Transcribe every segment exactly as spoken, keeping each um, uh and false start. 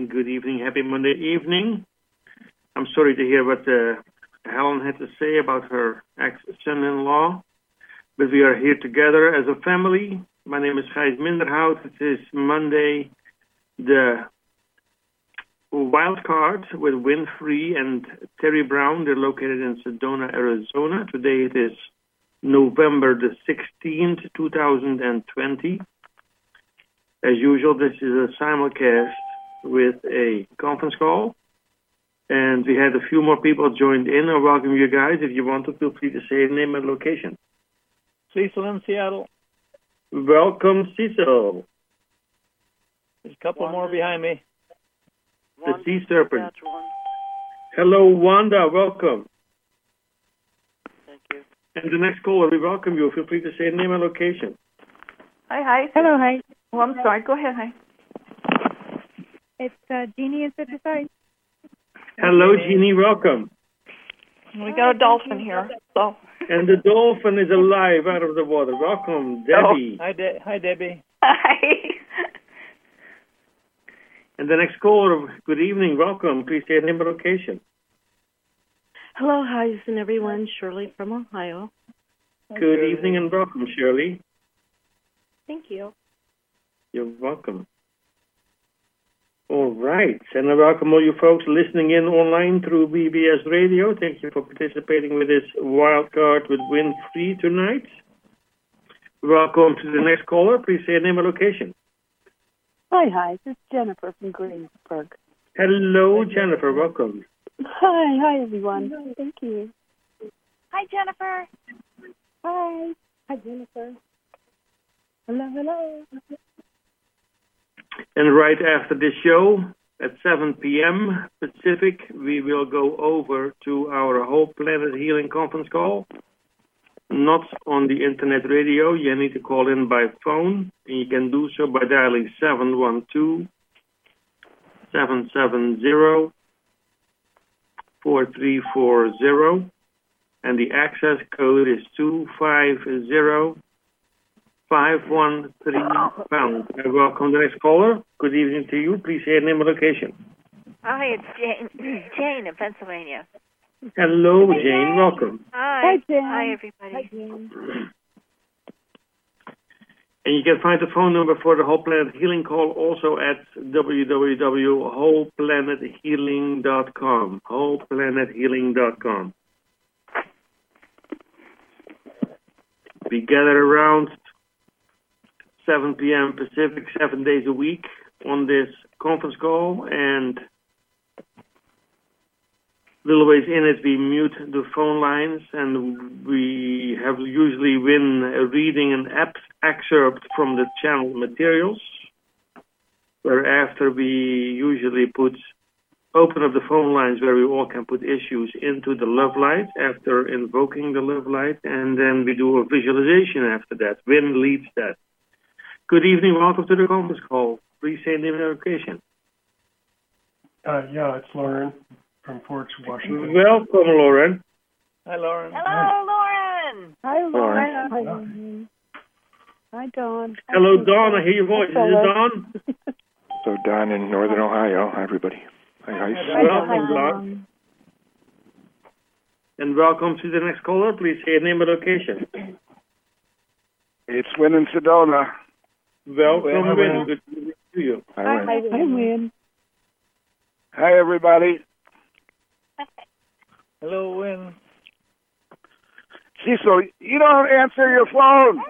Good evening. Happy Monday evening. I'm sorry to hear what uh, Helen had to say about her ex-son-in-law, but we are here together as a family. My name is Gijs Minderhout. It is Monday, the wild card with Winfrey and Terry Brown. They're located in Sedona, Arizona. Today it is November the sixteenth, two thousand twenty. As usual, this is a simulcast with a conference call. And we had a few more people joined in. I welcome you guys. If you want to, feel free to say your name and location. Cecil in Seattle. Welcome, Cecil. There's a couple Wanda. more behind me. The Wanda, Sea Serpent. Hello, Wanda. Welcome. Thank you. And the next caller, we welcome you. Feel free to say your name and location. Hi, hi. Hello, hi. Oh, I'm sorry. Go ahead, hi. It's uh, Jeannie in Citruside. Hello, Jeannie. Welcome. We got a dolphin here, so. And the dolphin is alive out of the water. Welcome, Debbie. Oh, hi, De- hi, Debbie. Hi. And the next caller, good evening. Welcome. Please say your name and location. Hello, hi, and everyone. Shirley from Ohio. Good Hi, evening and welcome, Shirley. Thank you. You're welcome. All right. And I welcome all you folks listening in online through B B S Radio. Thank you for participating with this wild card with Winfrey tonight. Welcome to the next caller. Please say your name and location. Hi, hi. This is Jennifer from Greensburg. Hello, Jennifer. Welcome. Hi, hi, everyone. Thank you. Hi, Jennifer. Hi. Hi, Jennifer. Hello, hello. And right after this show, at seven p.m. Pacific, we will go over to our Whole Planet Healing conference call. Not on the internet radio. You need to call in by phone. And you can do so by dialing seven one two, seven seven zero, four three four zero. And the access code is two five zero, five one three pound. I welcome the next caller. Good evening to you. Please say your name and location. Hi, it's Jane. Jane in Pennsylvania. Hello, Hi, Jane. Jane. Welcome. Hi. Hi, Jane. Hi, everybody. Hi, Jane. And you can find the phone number for the Whole Planet Healing call also at w w w dot whole planet healing dot com. whole planet healing dot com. We gather around seven p.m. Pacific, seven days a week on this conference call, and little ways in it, we mute the phone lines, and we have usually been reading an excerpt from the channel materials, whereafter we usually put open up the phone lines where we all can put issues into the love light after invoking the love light, and then we do a visualization after that. Win leads that. Good evening. Welcome to the conference call. Please say name and location. Uh, yeah, it's Lauren from Fort Washington. Welcome, Lauren. Hi, Lauren. Hello, Lauren. Hi, Lauren. Hi, Lauren. Hi, Dawn. Hello, Dawn. I hear your voice. Is it Dawn? So, Dawn in Northern Ohio. Hi, everybody. Hi, hi. Welcome, Dawn. And welcome to the next caller. Please say your name and location. It's Win in Sedona. Welcome, Win. Good to see you. Hi, Win. Hi, hi, Win. Hi, everybody. Hello, Win. Cecil, you don't answer your phone.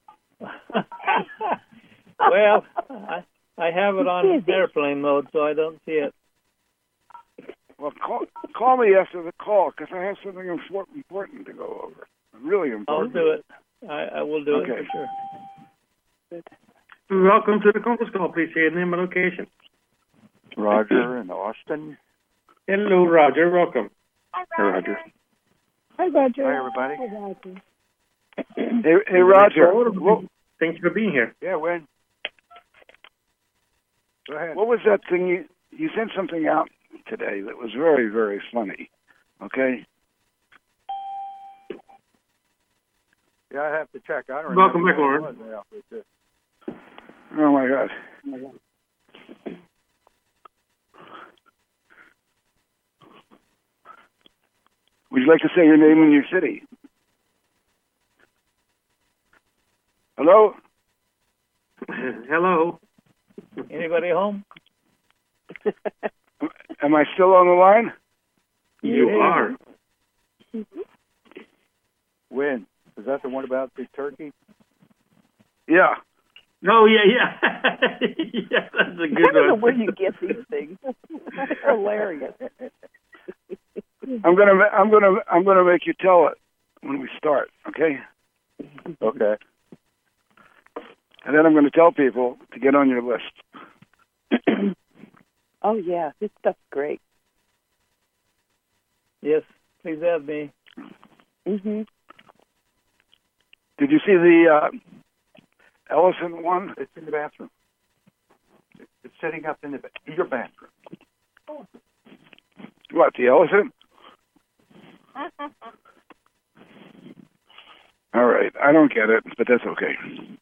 Well, I, I have it on airplane mode, so I don't see it. Well, call, call me after the call, because I have something important, important to go over. Really important. I'll do it. I, I will do okay. it for sure. Welcome to the conference call. Please say your name and location. Roger in Austin. Hello, Roger. Welcome. Hi, Roger. Hi, Roger. Hi, everybody. Hi, Roger. Hey, hey Roger. Well, thank you for being here. Yeah, Win. Go ahead. What was that thing you you sent something out today that was very, very funny? Okay. Yeah, I have to check. I don't Welcome remember back, Lauren. what it was. Oh my God. Would you like to say your name and your city? Hello? Hello. Anybody home? Am I still on the line? You are. When? Is that the one about the turkey? Yeah. Oh, yeah, yeah. Yeah, that's a good I don't know one. where you get these things. That's hilarious. I'm gonna, ma- I'm gonna, I'm gonna make you tell it when we start, okay? Okay. And then I'm gonna tell people to get on your list. Oh, yeah. This stuff's great. Yes, please have me. Mm-hmm. Did you see the uh, Ellison one? It's in the bathroom. It's sitting up in the ba- your bathroom. What, the Ellison? All right, I don't get it, but that's okay.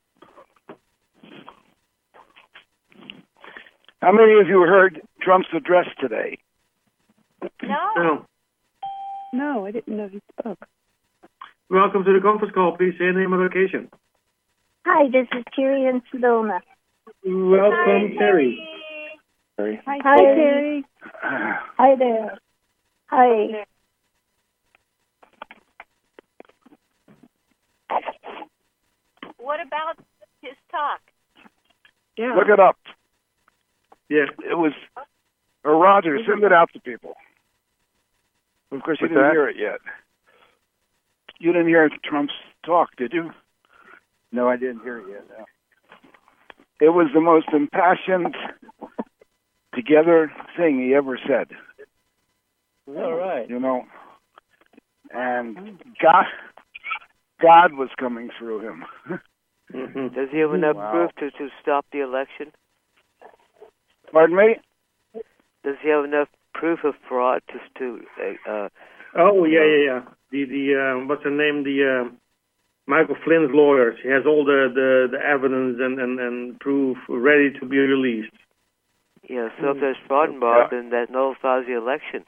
How many of you heard Trump's address today? No. No. No, I didn't know he spoke. Welcome to the conference call. Please say your name and location. Hi, this is Terry in Sedona. Welcome, Terry. Hi, Hi, Terry. Terry. Hi there. Hi. What about his talk? Yeah. Look it up. Yeah. It was, or Roger, send it out to people. Of course, you What's didn't that? hear it yet. You didn't hear Trump's talk, did you? No, I didn't hear it yet. No. It was the most impassioned, together thing he ever said. All right. You know, and God, God was coming through him. Mm-hmm. Does he have enough Wow. proof to, to stop the election? Pardon me? Does he have enough proof of fraud to to uh, Oh, yeah, yeah, yeah. The, the um, what's her name? The um, Michael Flynn's lawyer. She has all the, the, the evidence and, and, and proof ready to be released. yeah? So if there's fraud involved, then that nullifies the election.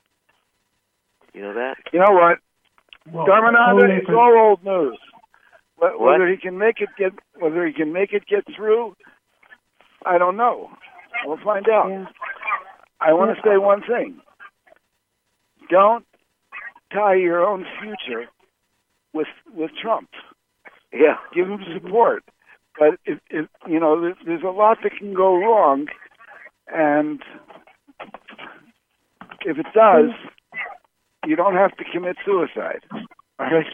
You know that? You know what? Well, Darmananda, only it's if it- all old news. Wh- What? Whether he can make it get, whether he can make it get through, I don't know. We'll find out. Yeah. I want to say one thing. Don't tie your own future with with Trump. Yeah. Give him support. But if, if you know, there's, there's a lot that can go wrong, and if it does, you don't have to commit suicide. All right?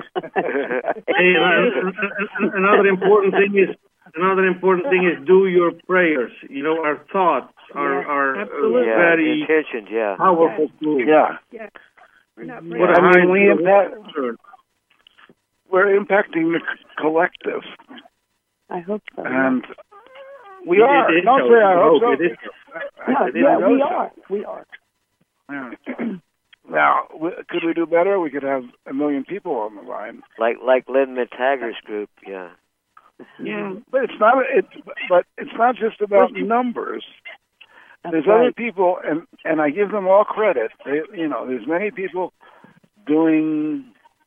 Hey, uh, another important thing is another important thing is do your prayers. You know, our thoughts are Yeah, are uh, absolutely. Yeah. very Intentions. Yeah. powerful tools. Yeah. We're not Yeah. What a I mean, high we level impact, concern. we're impacting the c- collective, I hope so. and we It- are. it is Don't so. say I hope so. It is so. I- yeah, I didn't yeah, know we so. are. We are. Yeah. Now, w- could we do better? We could have a million people on the line. Like like Lynn McTaggart's group. Yeah. Yeah. But it's not. It's but it's not just about numbers. That's There's right. other people, and and I give them all credit. They, you know, there's many people doing.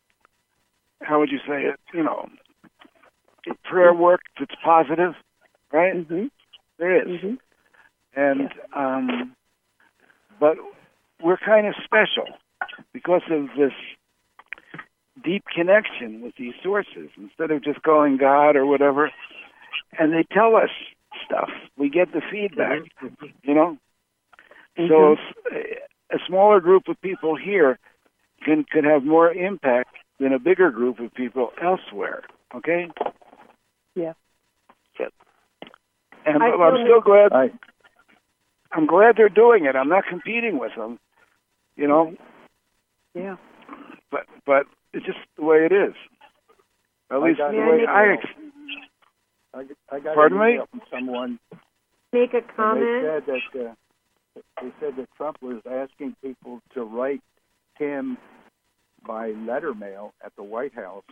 How would you say it? You know, prayer work that's positive, right? Mm-hmm. There is, Mm-hmm. and um, but we're kind of special because of this deep connection with these sources. Instead of just calling God or whatever, and they tell us stuff. We get the feedback, you know. Mm-hmm. So if a smaller group of people here can could have more impact than a bigger group of people elsewhere. Okay. Yeah. Yep. And I I'm feel still glad. I, I'm glad they're doing it. I'm not competing with them, you know. Yeah. But but it's just the way it is. At I least got the an way email. I. Ex- I, I got Pardon an me? email from someone. Make a and comment. They said that uh, they said that Trump was asking people to write him by letter mail at the White House,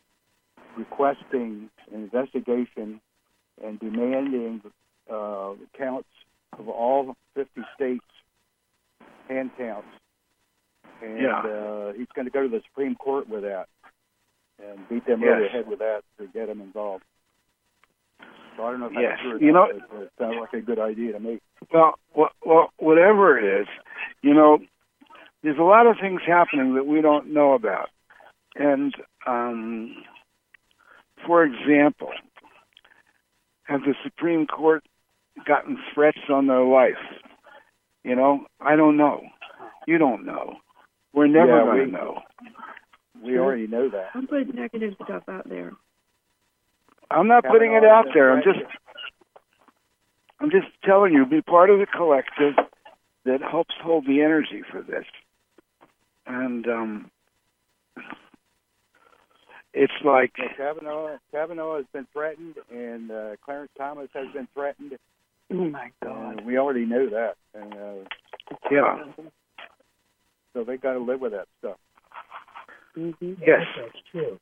requesting an investigation and demanding uh, counts of all fifty states, hand counts. And Yeah. uh, he go to the Supreme Court with that and beat them Yes. over the head with that to get them involved. So I don't know if that's Yes. true or You not, know- but it sounds like a good idea to me. Well, well, well, whatever it is, you know, there's a lot of things happening that we don't know about. And, um, for example, have the Supreme Court gotten threats on their life? You know, I don't know. You don't know. We're never Yeah, going to we- know. We already know that. Don't put negative stuff out there. I'm not putting it out there. I'm just, I'm just telling you, be part of the collective that helps hold the energy for this. And um, it's like Yeah, Kavanaugh, Kavanaugh has been threatened, and uh, Clarence Thomas has been threatened. Oh my God! And we already know that, and uh, yeah, so they got to live with that stuff. Mm-hmm. yes, That's true.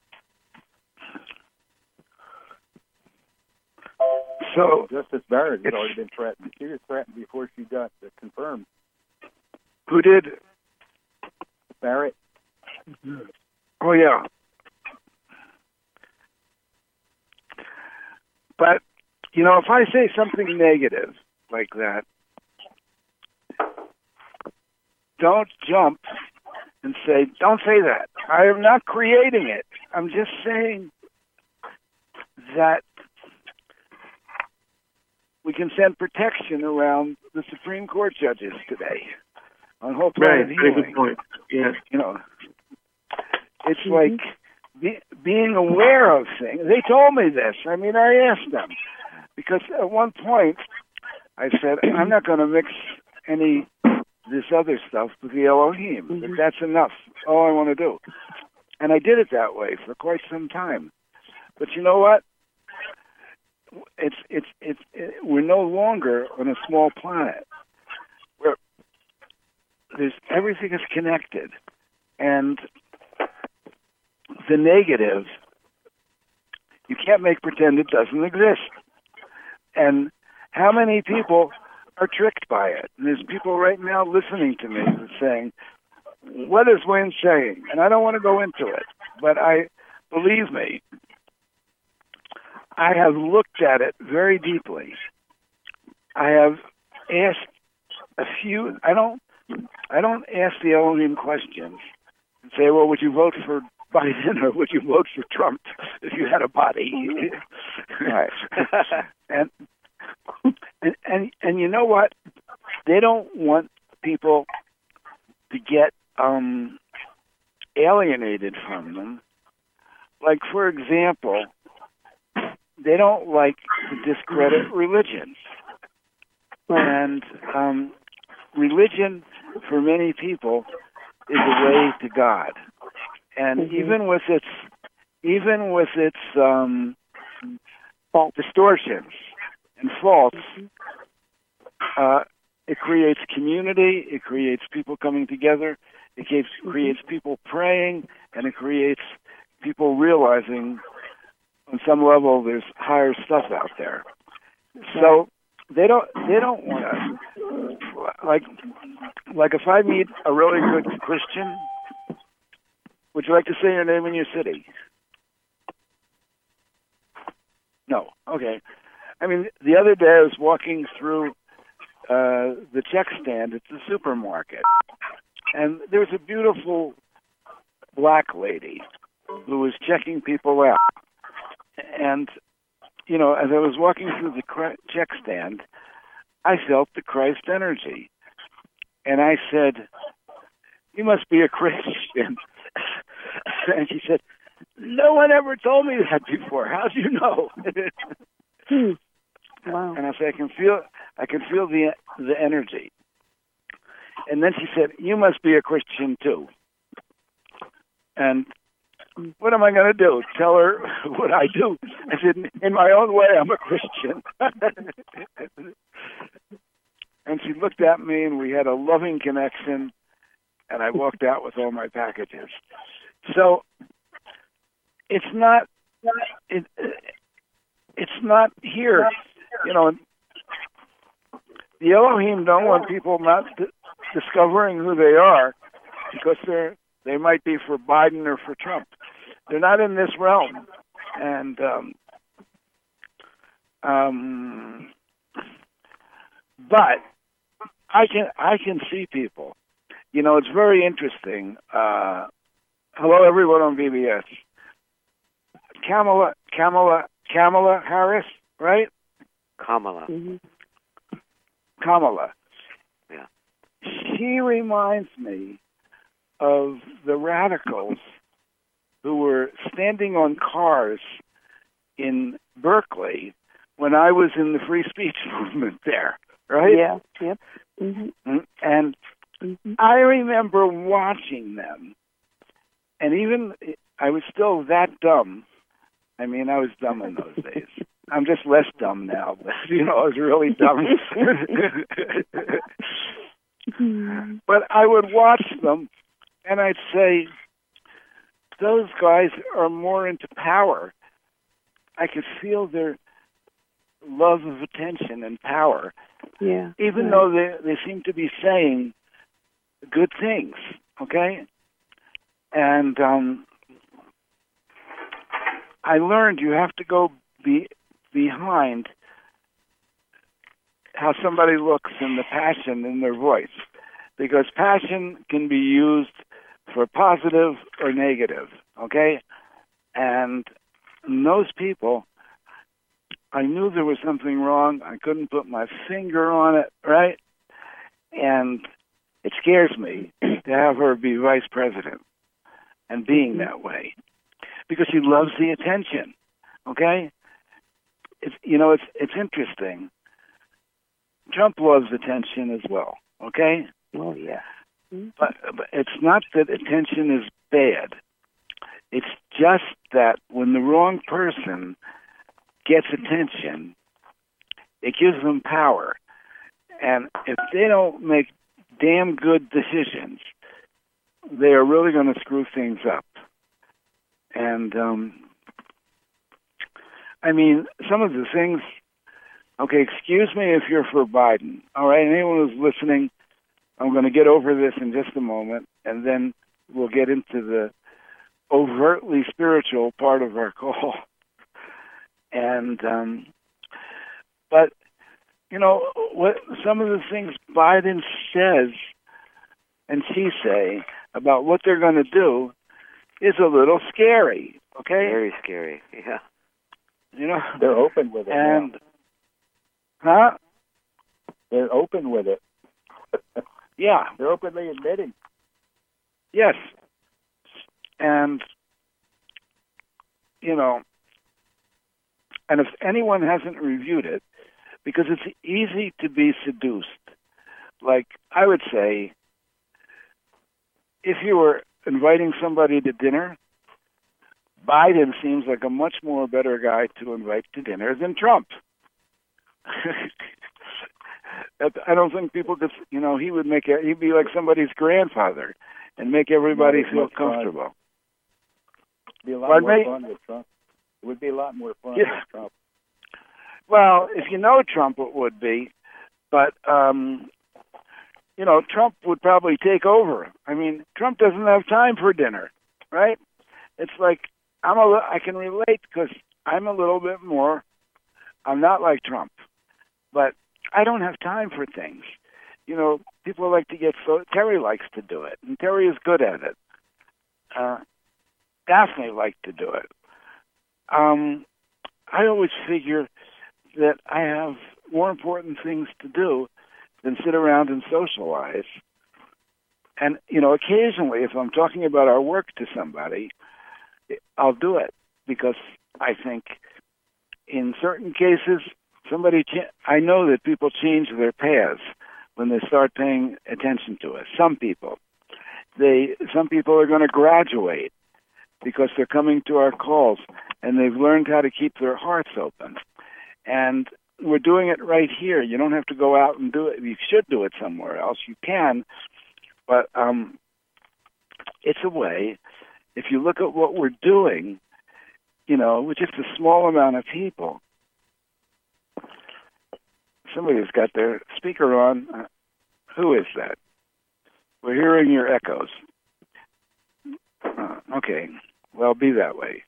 so Justice Barrett has It's- already been threatened. She was threatened before she got uh, confirmed. who did? Barrett. Oh yeah, but you know, if I say something negative like that, don't jump and say, don't say that. I am not creating it. I'm just saying that we can send protection around the Supreme Court judges today on whole Right, planet very healing. good point. Yes. You know, it's like be, being aware of things. They told me this. I mean, I asked them because at one point I said, I'm not going to mix any this other stuff with the Elohim. Mm-hmm. That that's enough. All I want to do. And I did it that way for quite some time. But you know what? It's it's it's it, we're no longer on a small planet. Where there's everything is connected, and the negative you can't make pretend it doesn't exist. And how many people are tricked by it? And there's people right now listening to me who's saying, what is Wayne saying? And I don't want to go into it, but I, believe me, I have looked at it very deeply. I have asked a few, I don't, I don't ask the Elohim questions and say, well, would you vote for Biden or would you vote for Trump if you had a body? Right. and, and and and you know what? They don't want people to get um, alienated from them. Like, for example, they don't like to discredit religion. And um, religion, for many people, is a way to God. And mm-hmm. even with its, even with its um, distortions and faults, uh, it creates community. It creates people coming together. It creates, creates people praying, and it creates people realizing, on some level, there's higher stuff out there. So they don't. They don't want to like like if I meet a really good Christian. Would you like to say your name and your city? No. Okay. I mean, the other day I was walking through uh, the check stand at the supermarket, and there was a beautiful black lady who was checking people out. And, you know, as I was walking through the check stand, I felt the Christ energy. And I said, you must be a Christian. And she said, no one ever told me that before. How'd you know? hmm. Wow. And I said, I can feel, I can feel the the energy. And then she said, you must be a Christian too. And what am I going to do? Tell her what I do? I said, in my own way, I'm a Christian. And she looked at me, and we had a loving connection, and I walked out with all my packages. So it's not, it, it's not here. You know, the Elohim don't want people not d- discovering who they are because they're They might be for Biden or for Trump. They're not in this realm. And um, um, but I can I can see people. You know, it's very interesting. Uh, hello, everyone on B B S. Kamala, Kamala, Kamala Harris, right? Kamala. Mm-hmm. Kamala. Yeah. She reminds me of the radicals who were standing on cars in Berkeley when I was in the free speech movement there, right? Yeah. Yep. Mm-hmm. And mm-hmm. I remember watching them, and even I was still that dumb. I mean, I was dumb in those days. I'm just less dumb now, but, you know, I was really dumb. But I would watch them, and I'd say, those guys are more into power. I could feel their love of attention and power, yeah, even right. though they, they seem to be saying good things, okay? And um, I learned you have to go be behind how somebody looks and the passion in their voice, because passion can be used for positive or negative, okay? And those people, I knew there was something wrong. I couldn't put my finger on it, right? And it scares me to have her be vice president and being that way, because she loves the attention, okay? It's, you know, it's it's interesting. Trump loves attention as well, okay? Oh, yeah. But, but it's not that attention is bad. It's just that when the wrong person gets attention, it gives them power. And if they don't make damn good decisions, they are really going to screw things up. And, um, I mean, some of the things, okay, excuse me if you're for Biden. All right, anyone who's listening, I'm going to get over this in just a moment, and then we'll get into the overtly spiritual part of our call. And, um, but, you know, what some of the things Biden says and she say about what they're going to do is a little scary, okay? Very scary, yeah. You know, they're open with it. And, now. huh? They're open with it. Yeah. They're openly admitting. Yes. And, you know, and if anyone hasn't reviewed it, because it's easy to be seduced. Like, I would say, if you were inviting somebody to dinner, Biden seems like a much more better guy to invite to dinner than Trump. I don't think people could, you know, he would make it, he'd be like somebody's grandfather and make everybody feel comfortable. It'd be a lot Pardon more me? fun with Trump. It would be a lot more fun Yeah. with Trump. Well, if you know Trump, it would be, but um, you know, Trump would probably take over. I mean, Trump doesn't have time for dinner, right? It's like I'm a, li- I can relate because I'm a little bit more. I'm not like Trump, but I don't have time for things. You know, people like to get so. Terry likes to do it, and Terry is good at it. Uh, Daphne liked to do it. Um, I always figure that I have more important things to do than sit around and socialize. And, you know, occasionally, if I'm talking about our work to somebody, I'll do it because I think in certain cases, somebody, cha- I know that people change their paths when they start paying attention to us. Some people. They, some people are going to graduate because they're coming to our calls and they've learned how to keep their hearts open. And we're doing it right here. You don't have to go out and do it. You should do it somewhere else. You can, but um, it's a way. If you look at what we're doing, you know, with just a small amount of people. Somebody's got their speaker on. Uh, who is that? We're hearing your echoes. Okay. Well, be that way.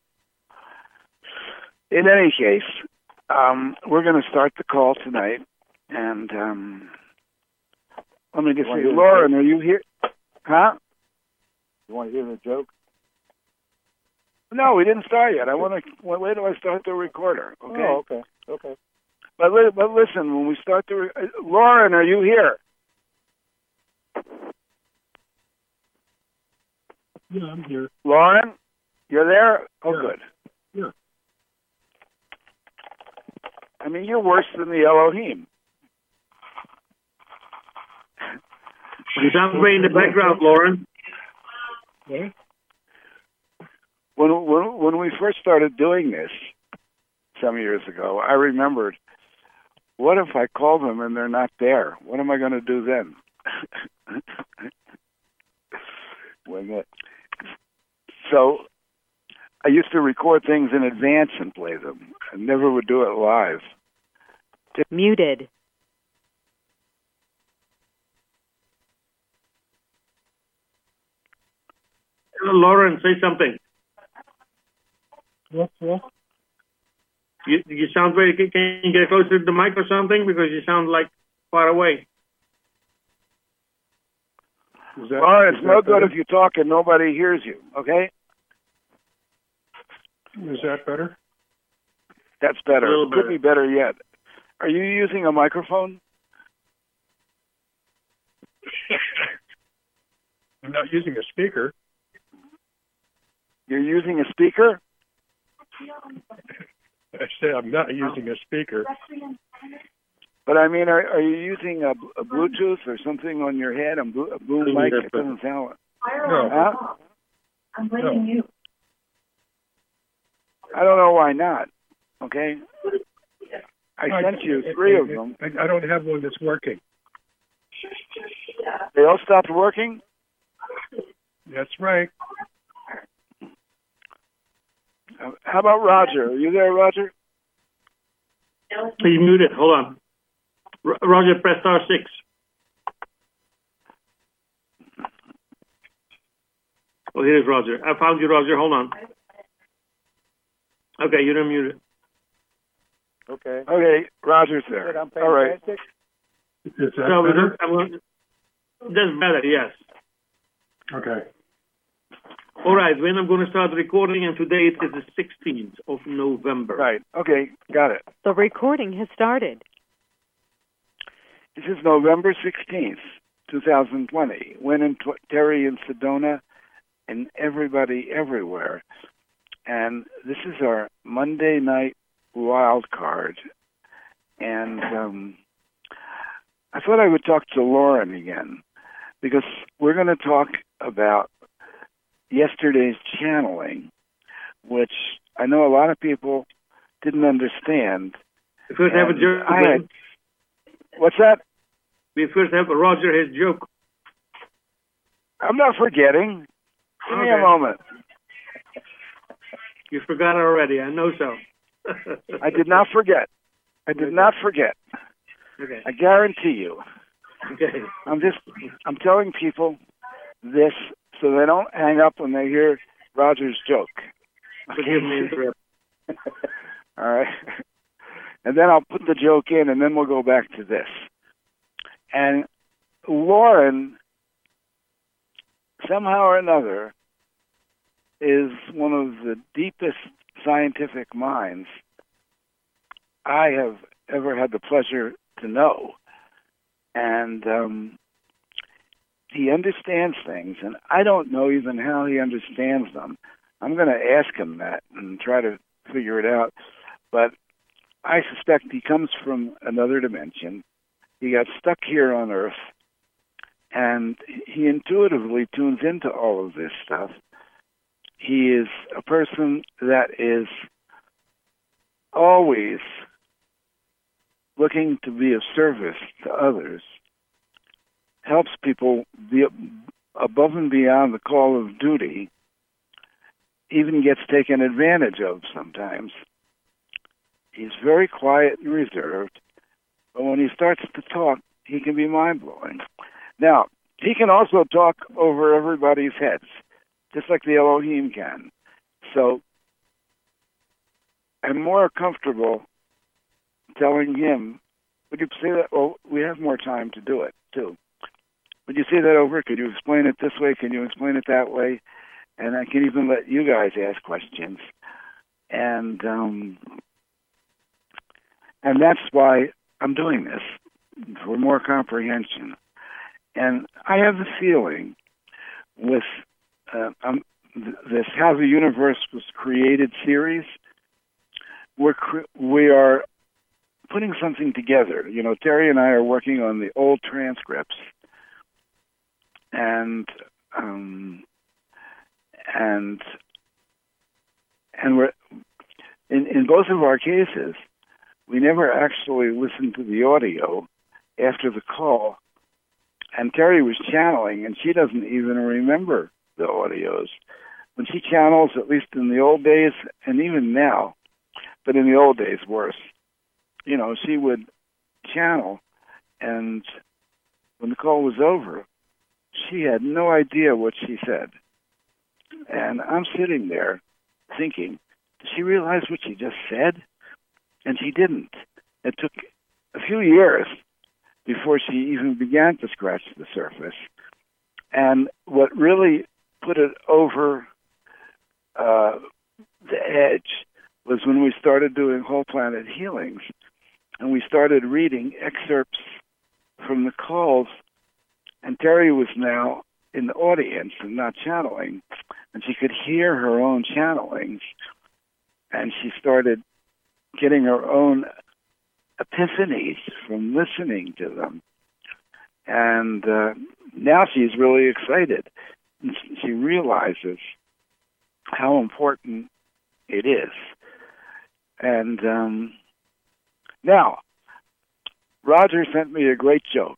In any case, um, we're going to start the call tonight. And um, let me just see. Lauren, are you here? Huh? You want to hear the joke? No, we didn't start yet. I want to wait till I start the recorder. Okay. Oh, okay. Okay. But li- but listen, when we start the re- uh, Lauren, are you here? Yeah, I'm here. Lauren, you're there? Oh, Yeah. good. Yeah. I mean, you're worse than the Elohim. You sound way in the background, Lauren. Yeah. When when when we first started doing this some years ago, I remembered, what if I call them and they're not there? What am I going to do then? when the, so I used to record things in advance and play them. I never would do it live. Muted. Lauren, say something. Yes, yes. You you sound very. Can you get closer to the mic or something, because you sound like far away. Is that, well, it's is no that good better? if you talk and nobody hears you. Okay, Is that better? that's better. A little Could better. be better yet. Are you using a microphone? I'm not using a speaker. You're using a speaker? I said I'm not using a speaker. But I mean, are, are you using a, a Bluetooth or something on your head? A, blo- a boom mic? It doesn't sound like. No. Huh? I'm blaming No. you. I don't know why not. Okay. I sent you three of them. I, I don't have one that's working. They all stopped working? That's right. Uh, how about Roger? Are you there, Roger? He's muted. Hold on. R- Roger, press star six. Oh, here's Roger. I found you, Roger. Hold on. Okay, you're unmuted. Okay. Okay, Roger's there. I'm All right. fantastic. Is that So better? I'm going. That's better. Yes. Okay. All right. When I'm going to start recording, and today it is the sixteenth of November. Right. Okay, got it. The recording has started. This is November sixteenth, twenty twenty. Wynn and T- Terry in Sedona and everybody everywhere. And this is our Monday night wild card. And um, I thought I would talk to Lauren again, because we're going to talk about yesterday's channeling, which I know a lot of people didn't understand. We first have a And joke. I had- What's that? We first have a Roger his joke. I'm not forgetting. Give me a Okay. moment. You forgot already. I know so. I did not forget. I did not forget. Okay. I guarantee you. Okay. I'm just, I'm telling people this so they don't hang up when they hear Roger's joke. Forgive me, interrupt. All right. And then I'll put the joke in, and then we'll go back to this. And Lauren, somehow or another, is one of the deepest scientific minds I have ever had the pleasure to know. And um, he understands things, and I don't know even how he understands them. I'm going to ask him that and try to figure it out. But I suspect he comes from another dimension. He got stuck here on Earth, and he intuitively tunes into all of this stuff. He is a person that is always looking to be of service to others, helps people be above and beyond the call of duty, even gets taken advantage of sometimes. He's very quiet and reserved, but when he starts to talk, he can be mind-blowing. Now, he can also talk over everybody's heads. just like the Elohim can. So I'm more comfortable telling him, would you say that? Well, we have more time to do it, too. Would you say that over? Could you explain it this way? Can you explain it that way? And I can even let you guys ask questions. And um, and that's why I'm doing this, for more comprehension. And I have the feeling with uh, um, th- this How the Universe Was Created series, we're cre- we are putting something together. You know, Terry and I are working on the old transcripts, and um, and and we're in in both of our cases, we never actually listened to the audio after the call. And Terry was channeling, and she doesn't even remember the audios. When she channels, at least in the old days, and even now, but in the old days, worse. You know, she would channel, and when the call was over, she had no idea what she said. And I'm sitting there thinking, did she realize what she just said? And she didn't. It took a few years before she even began to scratch the surface. And what really put it over uh, the edge was when we started doing whole planet healings, and we started reading excerpts from the calls, and Terry was now in the audience and not channeling, and she could hear her own channelings, and she started getting her own epiphanies from listening to them. And uh, now she's really excited. And she realizes how important it is. And um, now, Roger sent me a great joke.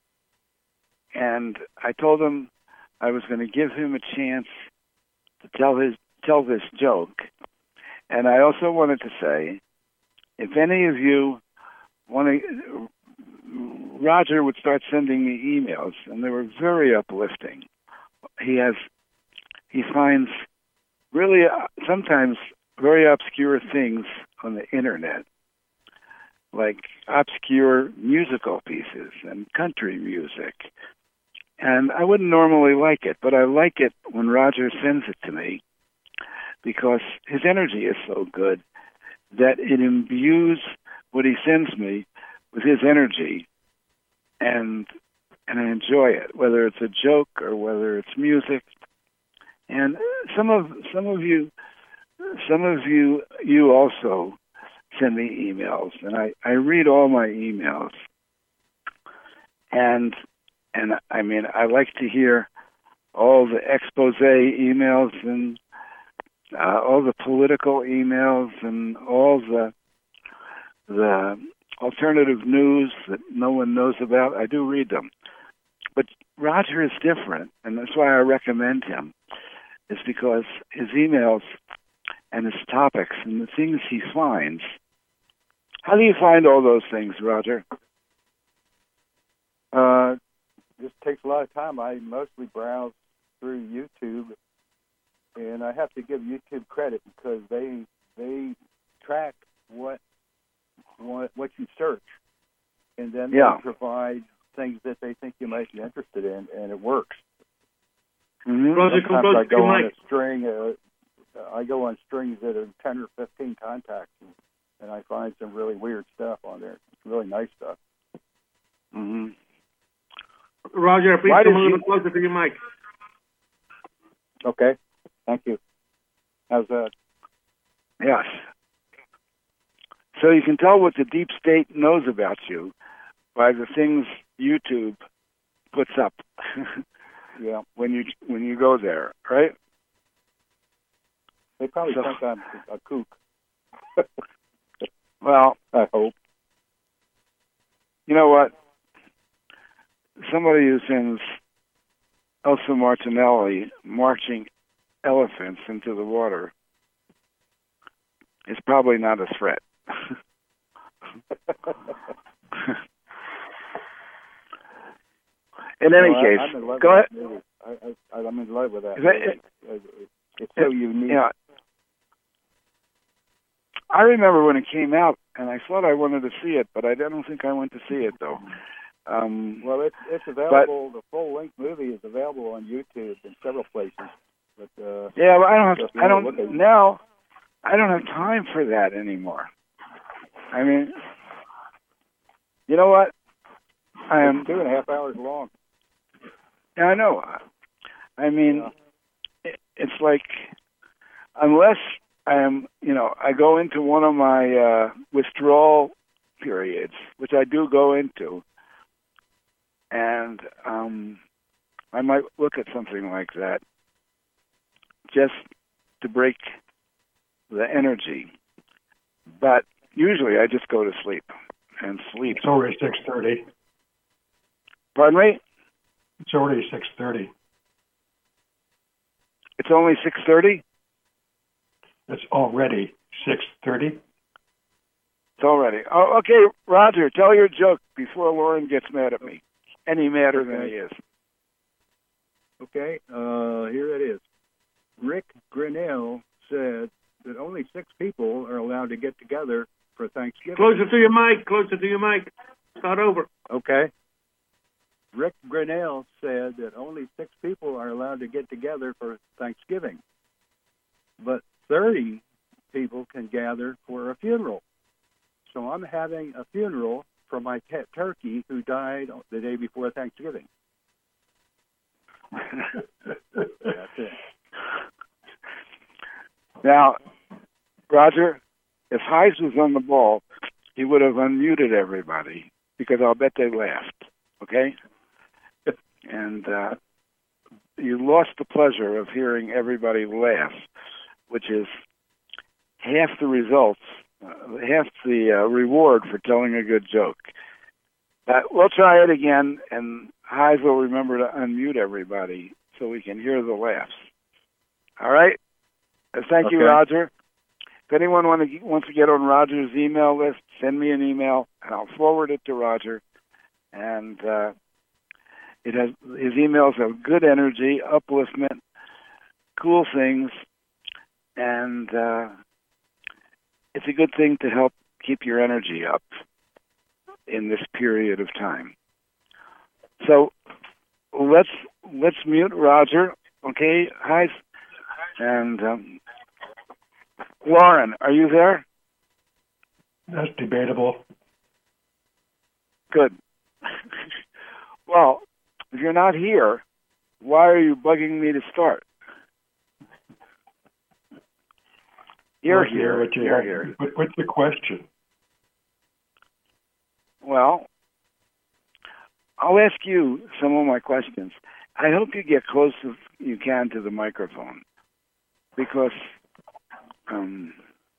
And I told him I was going to give him a chance to tell his tell this joke. And I also wanted to say, if any of you want to, Roger would start sending me emails, and they were very uplifting. He has, he finds really uh, sometimes very obscure things on the internet, like obscure musical pieces and country music. And I wouldn't normally like it, but I like it when Roger sends it to me because his energy is so good that it imbues what he sends me with his energy, and and I enjoy it, whether it's a joke or whether it's music. And some of some of you, some of you, you also send me emails, and I, I read all my emails. And and I mean, I like to hear all the expose emails and uh, all the political emails and all the the alternative news that no one knows about. I do read them. But Roger is different, and that's why I recommend him, is because his emails and his topics and the things he finds. How do you find all those things, Roger? Uh, this takes a lot of time. I mostly browse through YouTube, and I have to give YouTube credit because they they track what what, what you search, and then yeah. they provide things that they think you might be interested in, and it works. Mm-hmm. Roger, Sometimes I go on Mike. a string. Uh, I go on strings that are ten or fifteen contacts, and, and I find some really weird stuff on there. It's really nice stuff. Mm-hmm. Roger, please Why come a did little you- bit closer to your mic. Okay, thank you. How's that? Yes. So you can tell what the deep state knows about you by the things YouTube puts up. Yeah. When you when you go there, right? They probably So- think I'm a kook. Well, I hope. You know what? Somebody who sends Elsa Martinelli marching elephants into the water is probably not a threat. In any No, I- case, I'm in love go with ahead. that movie. I, I, I'm in love with that. It, it, it's so unique. Yeah. I remember when it came out, and I thought I wanted to see it, but I don't think I went to see it, though. Um, well, it's it's available. The full length movie is available on YouTube in several places. But uh, yeah, well, I don't have. so I don't now. I don't have time for that anymore. I mean, you know what? I am it's two and a half hours long. Yeah, I know. I mean, yeah. it, it's like unless I am, you know, I go into one of my uh, withdrawal periods, which I do go into. And um, I might look at something like that just to break the energy. But usually I just go to sleep and sleep. It's already six thirty. Pardon me? It's already six thirty. It's only six thirty? It's already six thirty. It's already. Oh, okay, Roger, tell your joke before Lauren gets mad at me. Any madder okay. than he is. Okay, uh, here it is. Rick Grinnell said that only six people are allowed to get together for Thanksgiving. Closer to your mic, closer to your mic. Start over. Okay. Rick Grinnell said that only six people are allowed to get together for Thanksgiving, but thirty people can gather for a funeral. So I'm having a funeral for my pet turkey who died the day before Thanksgiving. That's it. Now, Roger, if Heise was on the ball, he would have unmuted everybody because I'll bet they laughed, okay? And uh, you lost the pleasure of hearing everybody laugh, which is half the results, uh, half the uh, reward for telling a good joke. But we'll try it again, and Heise will remember to unmute everybody so we can hear the laughs. All right? Uh, thank okay. you, Roger. If anyone want to, wants to get on Roger's email list, send me an email, and I'll forward it to Roger. And uh, it has his emails have good energy, upliftment, cool things, and uh, it's a good thing to help keep your energy up in this period of time. So let's let's mute Roger, okay? Hi, and um, Lauren, are you there? That's debatable. Good. Well, if you're not here, why are you bugging me to start? You're Well, here. What you You're have, here. What, what's the question? Well, I'll ask you some of my questions. I hope you get close as you can to the microphone because um,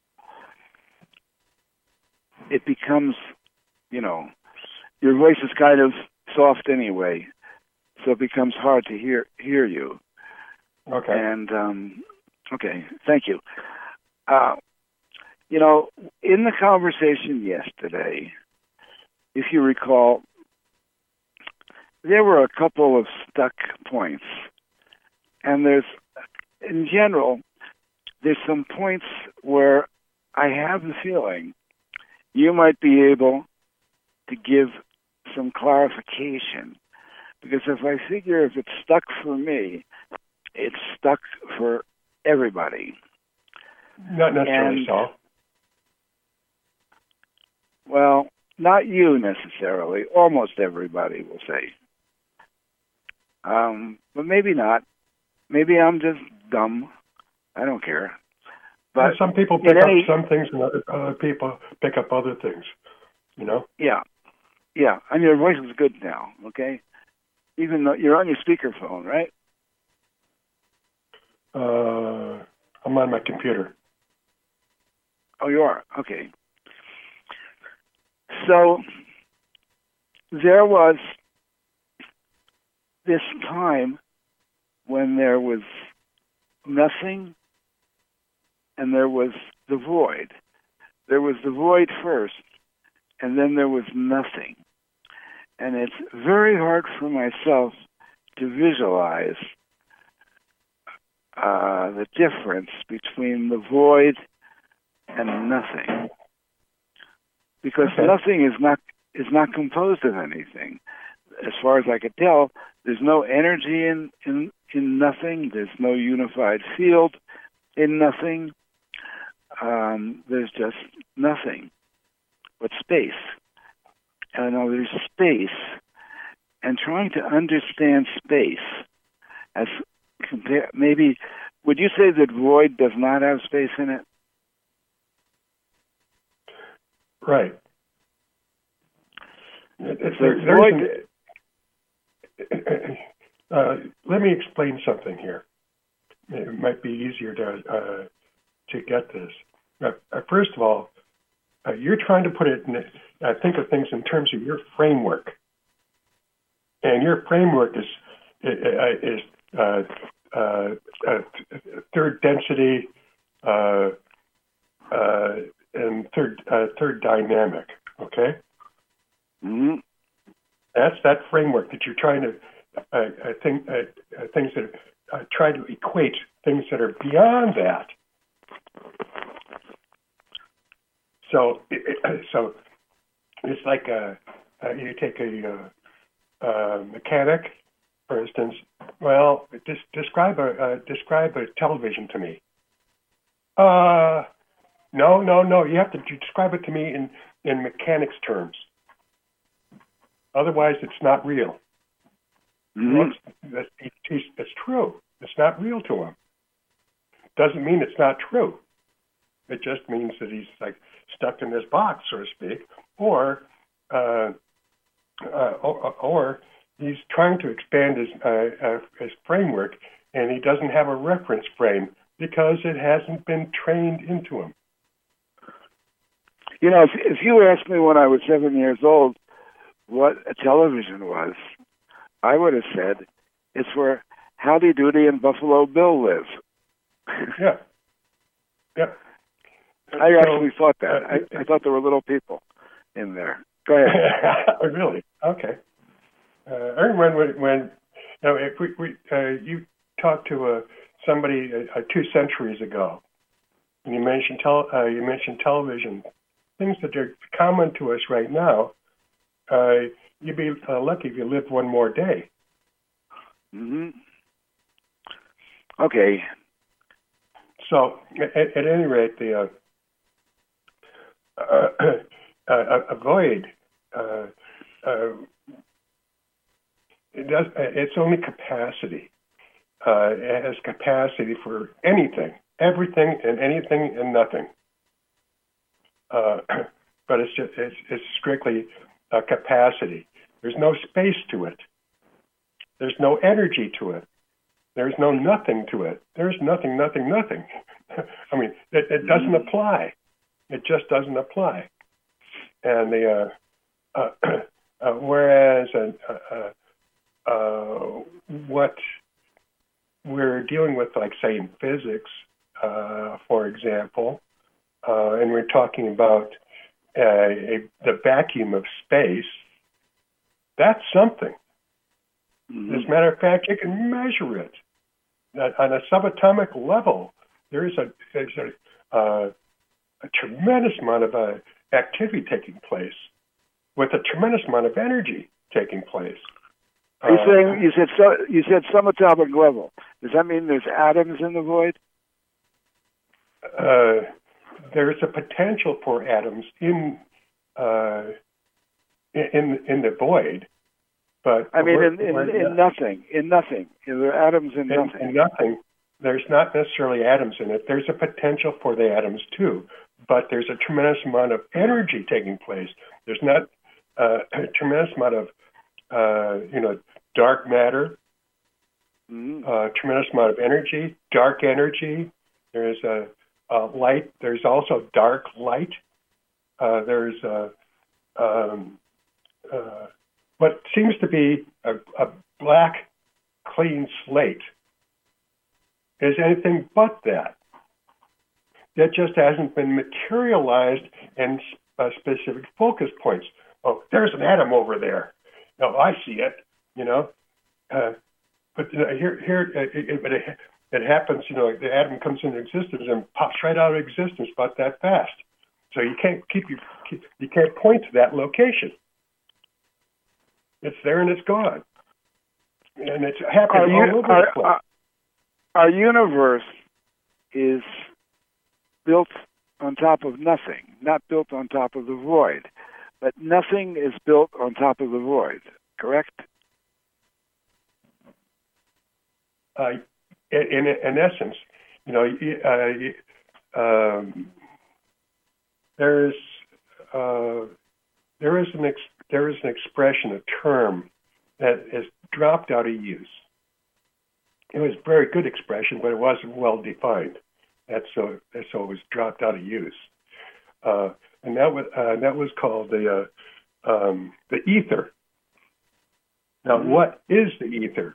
it becomes, you know, your voice is kind of soft anyway, so it becomes hard to hear hear you. Okay. And um, okay, thank you. Uh, you know, in the conversation yesterday, if you recall, there were a couple of stuck points. And there's, in general, there's some points where I have the feeling you might be able to give some clarification. Because if I figure if it's stuck for me, it's stuck for everybody. Not necessarily and, so. Well, not you necessarily. Almost everybody will say. Um, but maybe not. Maybe I'm just dumb. I don't care. But well, some people pick up any, some things and other, other people pick up other things, you know? Yeah. Yeah. And your voice is good now, okay? Even though you're on your speakerphone, right? Uh, I'm on my computer. Oh, you are? Okay. So there was this time when there was nothing and there was the void. There was the void first, and then there was nothing. And it's very hard for myself to visualize uh, the difference between the void and nothing, because okay. nothing is not is not composed of anything. As far as I could tell, there's no energy in, in, in nothing. There's no unified field in nothing. Um, there's just nothing but space. And I know there's space, and trying to understand space as compare, maybe, would you say that void does not have space in it? Right. It's, there's there's void. An, uh, let me explain something here. It might be easier to uh, to get this. Uh, first of all, uh, you're trying to put it in, uh, think of things in terms of your framework. And your framework is is uh, uh, uh, third density uh, uh, and third uh, third dynamic. Okay, mm-hmm. That's that framework that you're trying to. Uh, I think uh, uh, things that uh, try to equate things that are beyond that. So, so it's like a, uh, you take a. Uh, Uh, mechanic, for instance. Well, just describe a uh, describe a television to me. Uh, no, no, no. You have to describe it to me in, in mechanics terms. Otherwise, it's not real. Mm-hmm. That's, that's, that's true. It's not real to him. Doesn't mean it's not true. It just means that he's like stuck in this box, so to speak, or. Uh, Uh, or, or he's trying to expand his uh, uh, his framework, and he doesn't have a reference frame because it hasn't been trained into him. You know, if, if you asked me when I was seven years old what a television was, I would have said it's where Howdy Doody and Buffalo Bill live. Yeah. Yeah. I so, actually thought that. Uh, I, I thought there were little people in there. Go ahead. Oh, really? Okay. Uh, I remember when, when you know, if we, we uh, you talked to uh, somebody uh, two centuries ago, and you mentioned tel- uh, you mentioned television, things that are common to us right now. Uh, you'd be uh, lucky if you lived one more day. Mm-hmm. Okay. So, at, at any rate, the uh, uh, uh, a void. Uh, uh, it does. It's only capacity. Uh, it has capacity for anything, everything, and anything and nothing. Uh, but it's just, it's, it's strictly a capacity. There's no space to it. There's no energy to it. There's no nothing to it. There's nothing, nothing, nothing. I mean, it, it doesn't apply. It just doesn't apply. And the uh, uh, uh, whereas uh, uh, uh, what we're dealing with, like say in physics, uh, for example, uh, and we're talking about uh, a, the vacuum of space. That's something. Mm-hmm. As a matter of fact, you can measure it that on a subatomic level. There is a, there's a, uh, a tremendous amount of uh, activity taking place with a tremendous amount of energy taking place. Are you uh, saying you said so, you said subatomic level? Does that mean there's atoms in the void? Uh, there's a potential for atoms in uh, in in the void, but I mean in, in, in nothing, in nothing. Are there atoms in, in nothing? In nothing. There's not necessarily atoms in it. There's a potential for the atoms too, but there's a tremendous amount of energy taking place. There's not uh, a tremendous amount of uh, you know dark matter, mm-hmm. uh, tremendous amount of energy, dark energy. There's a uh, light. There's also dark light. Uh, there's uh, um, uh, what seems to be a, a black, clean slate. Is anything but that. That just hasn't been materialized in uh, specific focus points. Oh, there's an atom over there. No, I see it. You know, uh, but you know, here, here, it, it, but it, it happens. You know, the atom comes into existence and pops right out of existence about that fast. So you can't keep you you can't point to that location. It's there and it's gone, and it's happening all over the place. Our, our universe is built on top of nothing, not built on top of the void. But nothing is built on top of the void, correct? Uh, in, in essence, you know, uh, um, there is uh, there is an ex- there is an expression, a term that has dropped out of use. It was a very good expression, but it wasn't well defined. That's so that's so it was dropped out of use. Uh, and that was uh, that was called the uh, um, the ether. Now, mm-hmm. What is the ether?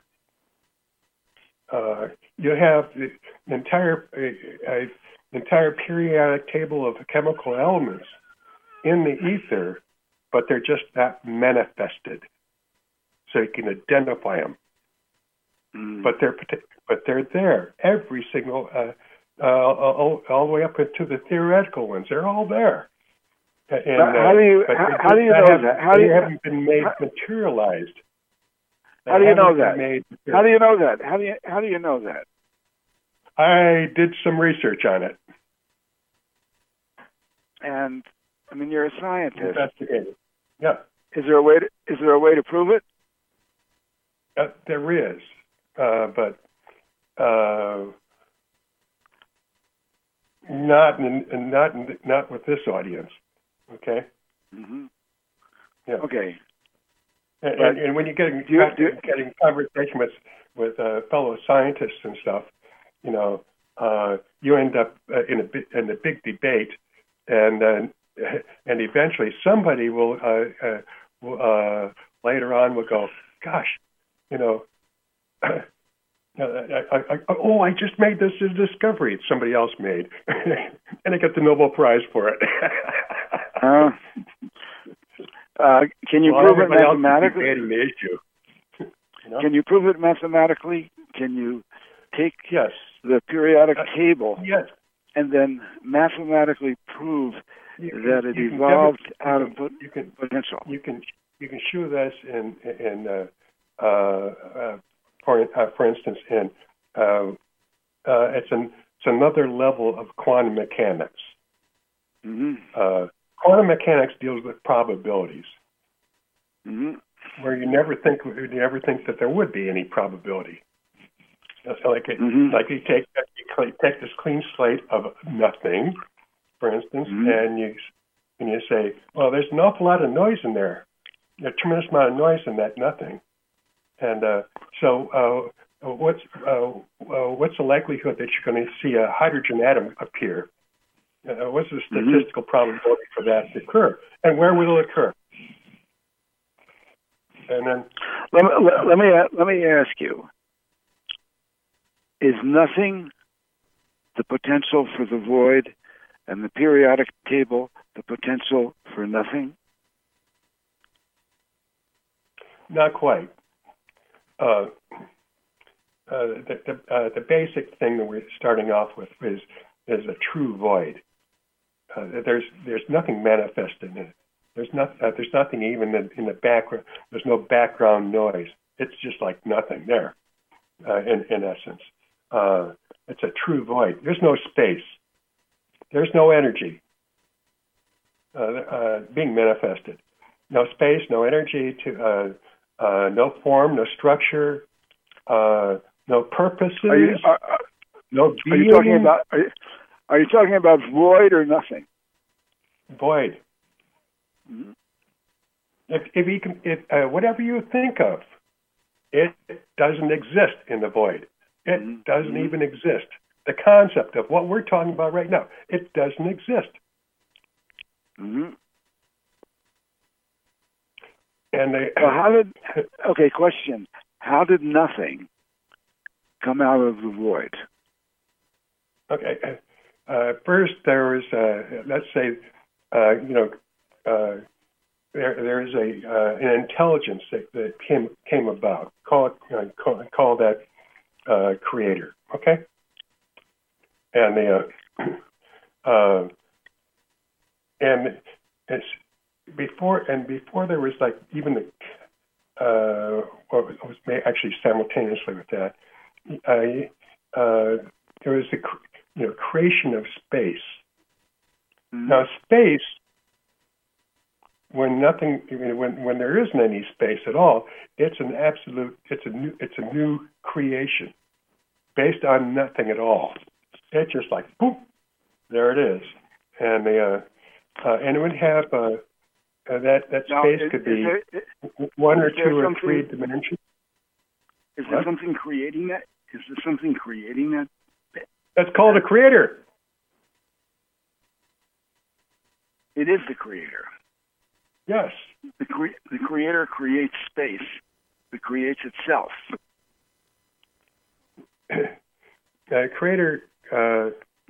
Uh, you have the entire uh, uh, entire periodic table of chemical elements in the ether, but they're just not manifested, so you can identify them. Mm. But they're but they're there. Every single. Uh, Uh, all, all the way up into the theoretical ones, they're all there. And, how do you uh, how, how do you know have, that? How do you they haven't been made how, materialized? They how do you know that? Made, how do you know that? How do you how do you know that? I did some research on it. And I mean, you're a scientist. Investigated. Yeah. Is there a way to is there a way to prove it? Uh, there is, uh, but. Uh, Not in, not in, not with this audience, okay? Mm-hmm. Yeah. Okay. And, and, and when you get do you, do you, getting conversation with with uh, fellow scientists and stuff, you know, uh, you end up uh, in a in a big debate, and uh, and eventually somebody will uh, uh, will, uh, later on will go, gosh, you know. Uh, I, I, I, oh, I just made this discovery somebody else made, and I got the Nobel Prize for it. uh, uh, can you well, prove it mathematically? mathematically? The issue. You know? Can you prove it mathematically? Can you take yes. the periodic uh, table yes. and then mathematically prove you can, that it you evolved can, out you of can, you can, potential? You can you can show this in in uh, uh, uh, For, uh, for instance, in uh, uh, it's an it's another level of quantum mechanics. Mm-hmm. Uh, quantum mechanics deals with probabilities, mm-hmm. where you never think you never think that there would be any probability. So like it, mm-hmm. like you take you take this clean slate of nothing, for instance, mm-hmm. and you and you say, well, there's an awful lot of noise in there, a tremendous amount of noise in that nothing. And uh, so, uh, what's uh, uh, what's the likelihood that you're going to see a hydrogen atom appear? Uh, what's the statistical mm-hmm. probability for that to occur? And where will it occur? And then, let me let, let me let me ask you: is nothing the potential for the void, and the periodic table the potential for nothing? Not quite. Uh, uh, the the, uh, the basic thing that we're starting off with is is a true void. Uh, there's there's nothing manifested in it. There's not uh, there's nothing even in, in the background. There's no background noise. It's just like nothing there. Uh, in in essence, uh, it's a true void. There's no space. There's no energy uh, uh, being manifested. No space. No energy to. Uh, Uh, no form, no structure, uh, no purposes, are you, are, are, no being. Are you talking about? Are you, are you talking about void or nothing? Void. Mm-hmm. If, if you can, if uh, whatever you think of, it doesn't exist in the void. It mm-hmm. doesn't mm-hmm. even exist. The concept of what we're talking about right now, it doesn't exist. Mm-hmm. And they, well, how did? Okay, question: how did nothing come out of the void? Okay, uh, first there was, uh, let's say, uh, you know, uh, there there is a uh, an intelligence that, that came came about. Call it uh, call, call that uh, creator. Okay, and the uh, uh, and it's before and before there was like even the uh, well, it was actually simultaneously with that. Uh, uh, there was the you know creation of space. Mm-hmm. Now space. When nothing, when when there isn't any space at all, it's an absolute, it's a new, it's a new creation, based on nothing at all. It's just like boom, there it is, and the uh, uh, and it would have uh, uh, that that now, space is, could is be there, one or is there two or three dimensions. Is there what? something creating that? Is there something creating that? That's called a creator. It is the creator. Yes. The, cre- the creator creates space. It creates itself. The creator uh,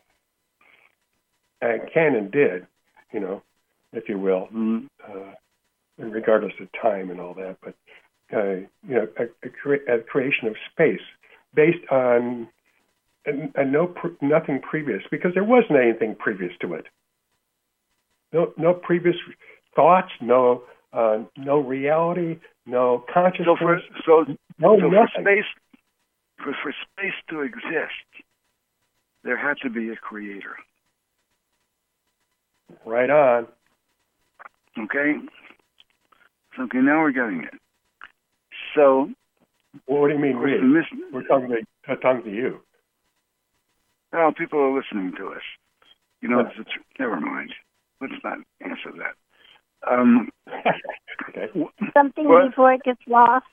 uh, can and did, you know, if you will, mm-hmm. uh, regardless of time and all that. But, uh, you know, a, a, cre- a creation of space based on a, a no pr- nothing previous, because there wasn't anything previous to it. No, no previous thoughts, no, uh, no reality, no consciousness. So for so, no so nothing. for space, for, for space to exist, there had to be a creator. Right on. Okay. So, okay, now we're getting it. So, well, what do you mean, we? This, we're talking to, uh, talking to you. Well, people are listening to us. You know, yeah. it's, never mind. Let's not answer that. Um, okay. Something what? Before it gets lost.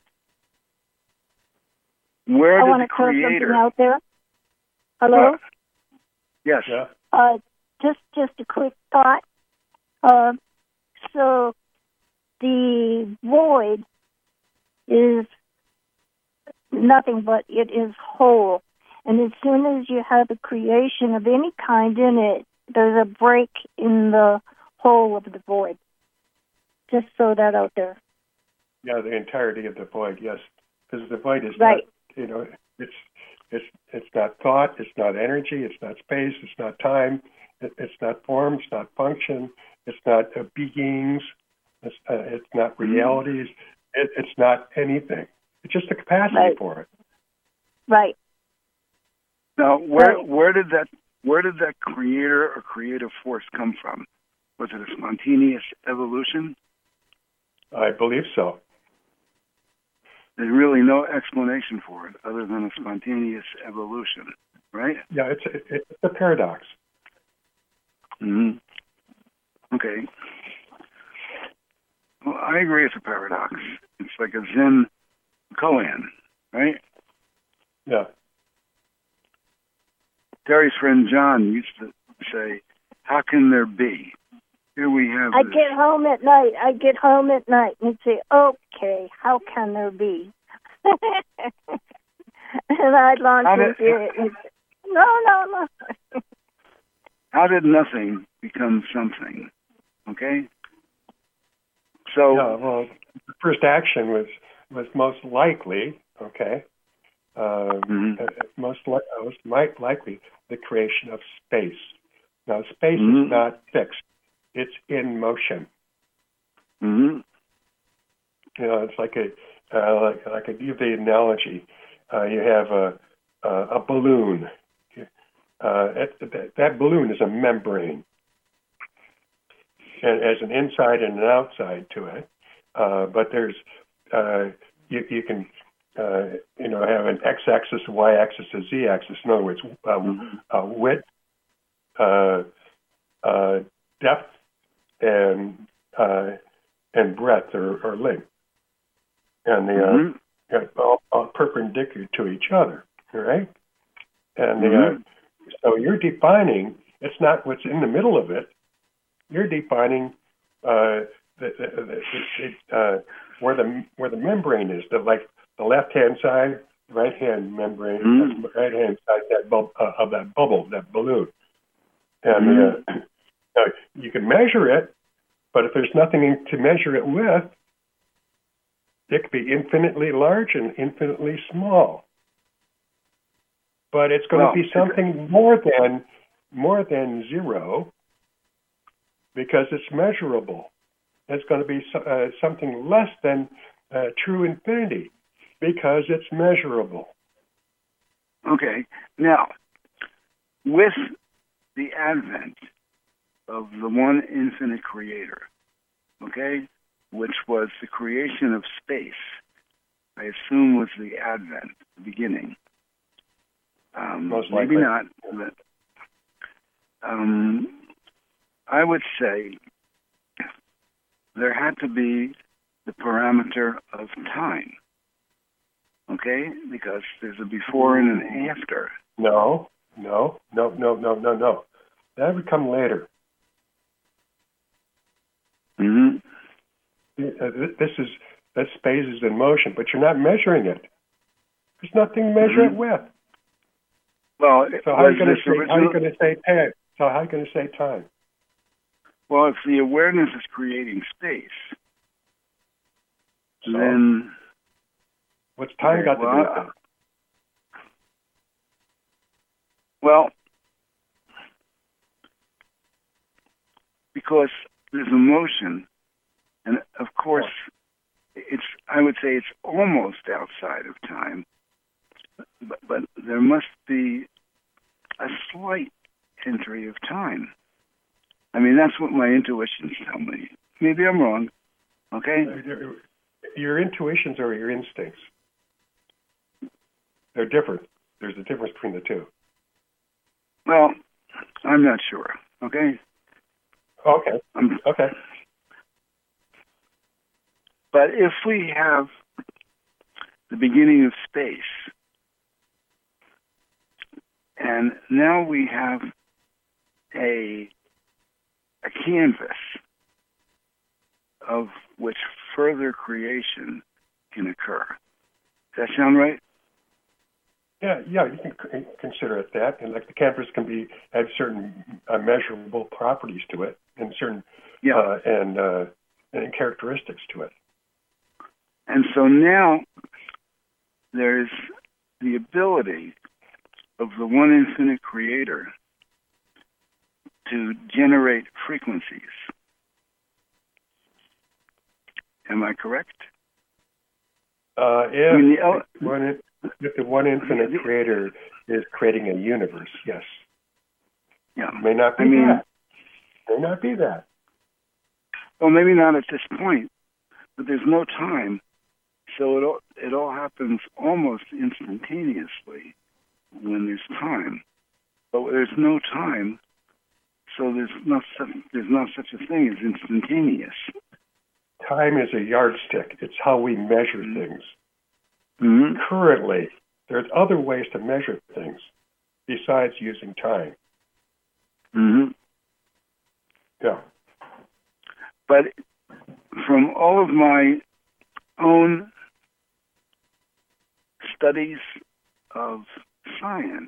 Where I did want the to throw creator? something out there. Hello. What? Yes. Yeah. Uh, just just a quick thought. Uh, so the void is nothing but it is whole, and as soon as you have a creation of any kind in it, there's a break in the whole of the void. Just throw that out there. Yeah, the entirety of the void, yes, because the void is right. not, you know, it's it's it's not thought, it's not energy, it's not space, it's not time, it, it's not form, it's not function, it's not uh, beings, it's uh, it's not realities, mm-hmm. it, it's not anything. It's just the capacity right. for it. Right. Now, where right. where did that where did that creator or creative force come from? Was it a spontaneous evolution? I believe so. There's really no explanation for it other than a spontaneous evolution, right? Yeah, it's a, it's a paradox. Mm-hmm. Okay. Well, I agree it's a paradox. It's like a Zen koan, right? Yeah. Terry's friend John used to say, how can there be? Here we have I this. get home at night. I get home at night and say, okay, how can there be? And I'd launch into it and say, no, no, no. How did nothing become something? Okay? So, yeah, well, the first action was, was most likely, okay, uh, mm-hmm. uh, most, li- most might likely the creation of space. Now, space mm-hmm. is not fixed. It's in motion. Mm-hmm. You know, it's like a, uh, like, like I give the analogy. Uh, you have a, a, a balloon. Uh, that, that balloon is a membrane. And as an inside and an outside to it. Uh, but there's, uh, you, you can, uh, you know, have an x-axis, a y-axis, a z-axis. In other words, uh, mm-hmm. uh, width, uh, uh, depth, and uh, and breadth or, or length, and they mm-hmm. are all, all perpendicular to each other, right? And they mm-hmm. are, so you're defining. It's not what's in the middle of it. You're defining uh, the, the, the, the, uh, where the where the membrane is. The like the left hand side, right hand membrane, mm-hmm. right hand side that bub, uh, of that bubble, that balloon, and mm-hmm. uh, uh, you can measure it. But if there's nothing to measure it with, it could be infinitely large and infinitely small. But it's going Well, to be something more than more than zero because it's measurable. It's going to be uh, something less than uh, true infinity because it's measurable. Okay. Now, with the advent of the one infinite creator, okay, which was the creation of space, I assume was the advent, the beginning. Um, Most maybe likely. not, but um, I would say there had to be the parameter of time, okay, because there's a before and an after. No, no, no, no, no, no, no. That would come later. Mm-hmm. This is that space is in motion, but you're not measuring it. There's nothing to measure Mm-hmm. it with. Well, so how are you was going to this say? original- How are you going to say time? So how are you going to say time? Well, if the awareness is creating space, So? then What's time okay, got to well, do with it? Well, because there's emotion, and of course, it's. I would say it's almost outside of time, but, but there must be a slight entry of time. I mean, that's what my intuitions tell me. Maybe I'm wrong. Okay. Your intuitions or your instincts? They're different. There's a difference between the two. Well, I'm not sure. Okay. Okay. I'm, okay. But if we have the beginning of space, and now we have a a canvas of which further creation can occur. Does that sound right? Yeah, yeah, you can c- consider it that, and like the canvas can be have certain uh, measurable properties to it, and certain Yeah. uh, and uh, and characteristics to it. And so now there's the ability of the one infinite creator to generate frequencies. Am I correct? Uh, if, I mean, the el- one, if the one infinite creator is creating a universe, yes. Yeah. It may not be I mean, that. May not be that. Well, maybe not at this point, but there's no time, so it all, it all happens almost instantaneously when there's time. But there's no time, so there's not such, there's not such a thing as instantaneous. Time is a yardstick. It's how we measure Mm-hmm. things. Mm-hmm. Currently, there's other ways to measure things besides using time. Mm-hmm. Yeah. But from all of my own studies of science,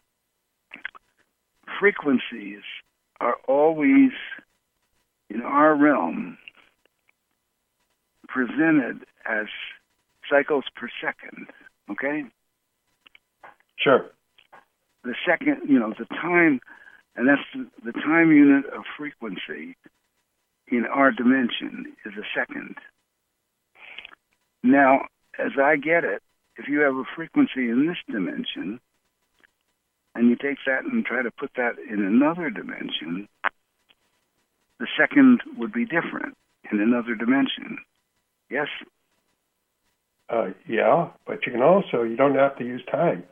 frequencies are always, in our realm, presented as cycles per second, okay? Sure. The second, you know, the time, and that's the, the time unit of frequency in our dimension is a second. Now, as I get it, if you have a frequency in this dimension, and you take that and try to put that in another dimension, the second would be different in another dimension. Yes? Uh, yeah, but you can also, you don't have to use time.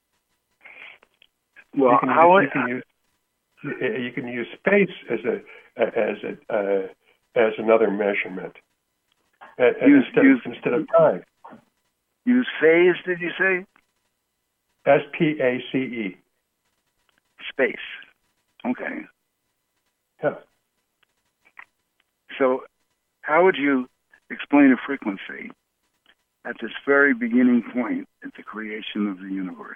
Well, you can how use, you can use you can use space as a as a uh, as another measurement uh, use, instead use, of, instead of time. Use phase, did you say? S P A C E. Space. Okay. Yeah. So, how would you explain a frequency at this very beginning point at the creation of the universe?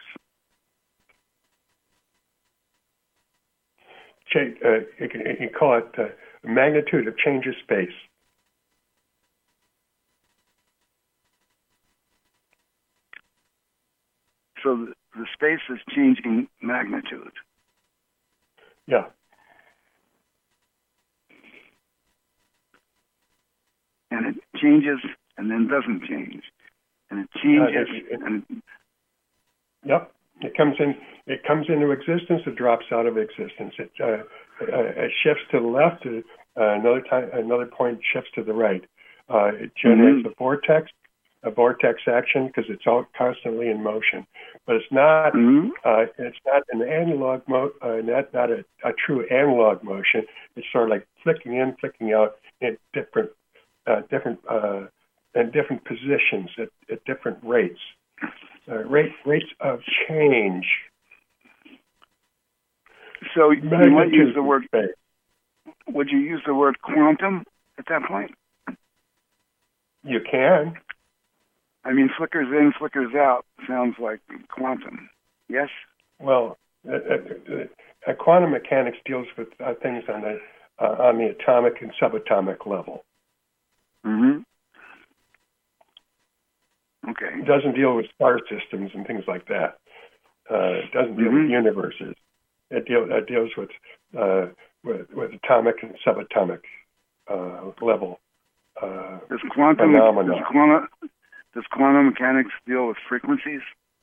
Uh, you, can, you can call it uh, the magnitude of change of space. So the, the space is changing magnitude. Yeah. And it changes and then doesn't change. And it changes Uh, it, it, and it, Yep. It comes in. It comes into existence. It drops out of existence. It, uh, uh, it shifts to the left. Uh, another time, another point shifts to the right. Uh, it generates mm-hmm. a vortex, a vortex action, because it's all constantly in motion. But it's not. Mm-hmm. Uh, it's not an analog mo. Uh, not not a, a true analog motion. It's sort of like flicking in, flicking out in different, uh, different, uh, in different positions at, at different rates. Uh, rate, rates of change. So you might use the word. Space. Would you use the word quantum at that point? You can. I mean, flickers in, flickers out sounds like quantum. Yes. Well, uh, uh, uh, quantum mechanics deals with uh, things on the uh, on the atomic and subatomic level. Mm-hmm. Okay. It doesn't deal with star systems and things like that. Uh, it doesn't deal mm-hmm. with universes. It, deal, it deals with, uh, with with atomic and subatomic uh, level uh, does quantum phenomena. Does quantum, does quantum mechanics deal with frequencies?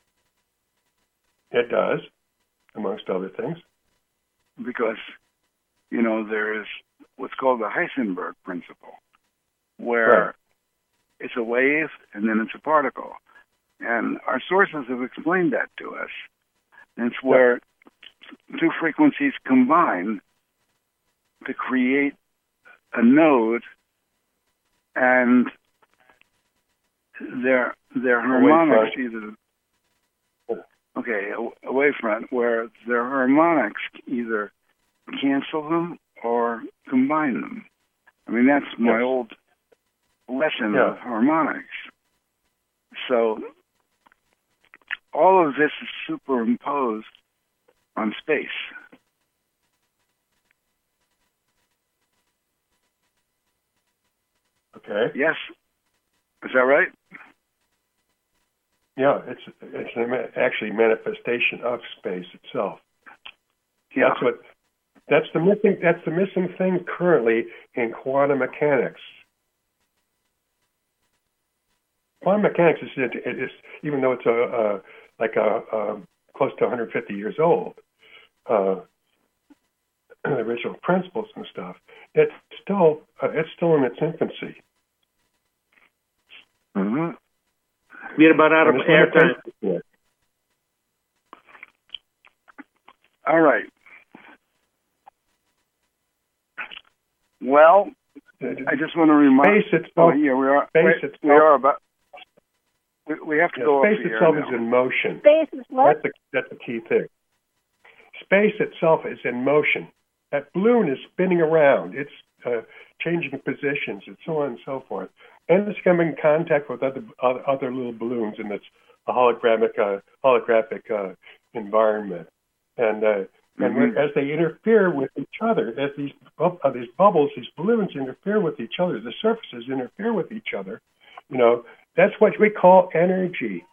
It does, amongst other things. Because, you know, there is what's called the Heisenberg principle, where right. it's a wave and then it's a particle. And our sources have explained that to us. And it's where yeah. two frequencies combine to create a node, and their their harmonics either okay a, a wavefront where their harmonics either cancel them or combine them. I mean, that's my yes. old lesson yeah. of harmonics. So all of this is superimposed on space. Okay. Yes. Is that right? Yeah, it's it's an, actually manifestation of space itself. Yeah. That's what. That's the missing. That's the missing thing currently in quantum mechanics. Quantum mechanics is, it is even though it's a, a like a, a close to one hundred fifty years old, uh, the original principles and stuff. It's still uh, it's still in its infancy. Mm-hmm. We're about out of airtime. All right. Well, I just want to remind. Space itself. Oh, yeah, we are. Space wait, itself. We are about. We, we have to yeah, go. Space off the itself air is now. in motion. Space is what? That's the that's the key thing. Space itself is in motion. That balloon is spinning around. It's uh, changing positions and so on and so forth. And it's coming in contact with other other, other little balloons in this a holographic uh, holographic uh, environment. And uh, and Mm-hmm. as they interfere with each other, as these bu- uh, these bubbles, these balloons interfere with each other, the surfaces interfere with each other. You know, that's what we call energy.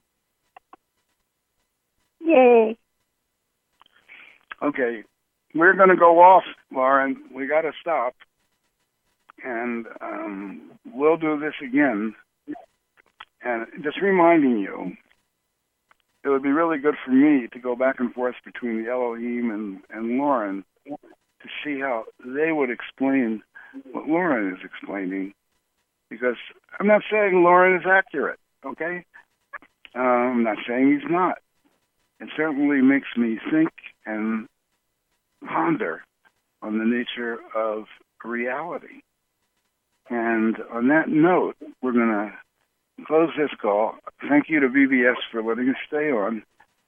Yay. Okay, we're going to go off, Lauren. We got to stop, and um, we'll do this again. And just reminding you, it would be really good for me to go back and forth between the Elohim and, and Lauren to see how they would explain what Lauren is explaining, because I'm not saying Lauren is accurate, okay? Uh, I'm not saying he's not. It certainly makes me think and ponder on the nature of reality. And on that note, we're going to close this call. Thank you to B B S for letting us stay on.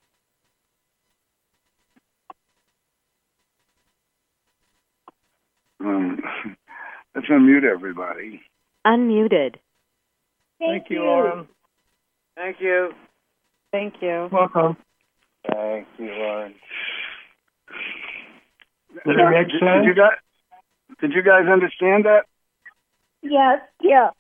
Um, let's unmute everybody. Unmuted. Thank you, Lauren. Thank you. Thank you. Welcome. Thank you, Lauren. Does it make Did, sense? did you got, Did you guys understand that? Yes, yeah.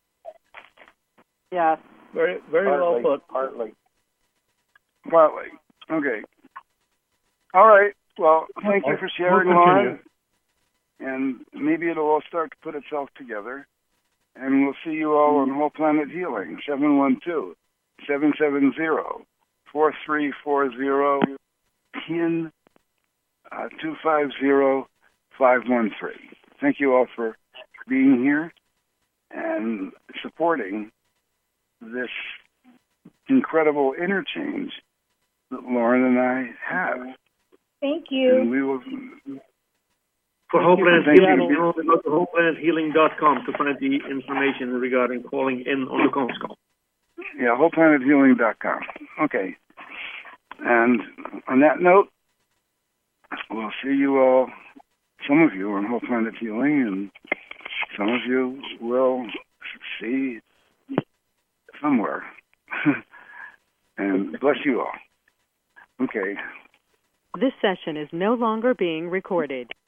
Yes. Very, very Partly, well put. Partly. Partly. Okay. All right. Well, thank you for sharing, We'll Lauren. And maybe it'll all start to put itself together. And we'll see you all on Whole Planet Healing, seven one two, seven seven zero, four three four zero, PIN uh, two five zero, five one three. Thank you all for being here and supporting this incredible interchange that Lauren and I have. Thank you. And we will... For Whole Planet Thank Healing, you. you know, go to whole planet healing dot com to find the information regarding calling in on the conference call. Yeah, whole planet healing dot com. Okay. And on that note, we'll see you all, some of you on Whole Planet Healing, and some of you will see somewhere. And bless you all. Okay. This session is no longer being recorded.